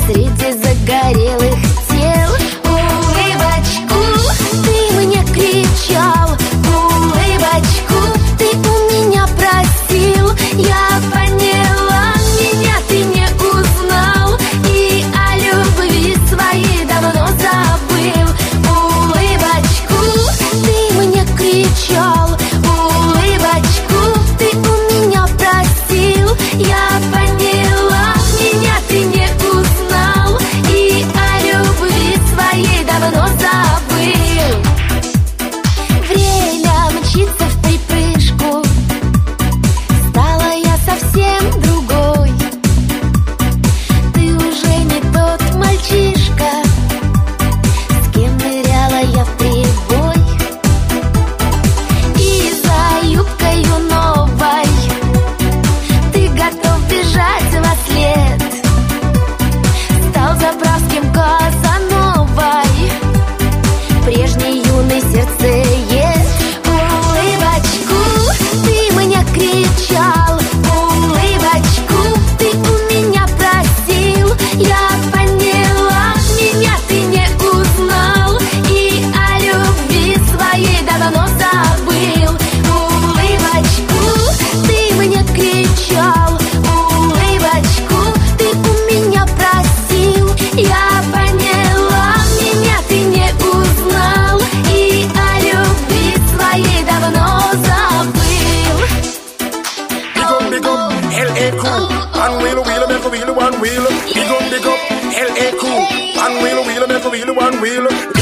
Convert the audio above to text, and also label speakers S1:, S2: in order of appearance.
S1: среди загорелых тел. Улыбочку ты мне кричал, улыбочку ты у меня просил. Я поняла, меня ты не узнал и о любви своей давно забыл. Улыбочку ты мне кричал, улыбочку ты у меня просил. Я поняла, меня ты не узнал и о любви своей давно забыл. Время мчится вприпрыжку, стала я совсем другой. Ты уже не тот мальчишка, с кем ныряла я в прибой. И за юбкою новой ты готов бежать во след. Стал заправским Казановой, прежний юный сердцеед. Улыбочку ты мне кричал, улыбочку ты у меня просил. Я поняла, меня ты не узнал и о любви своей давно забыл. Улыбочку ты мне кричал, улыбочку ты у меня просил. Я поняла, меня ты не узнал и о любви своей давно забыл.
S2: Big up, L.A. Cool. One wheel, make a wheel, one wheel. Big up, L.A. Cool. One wheel, make a wheel, one wheel.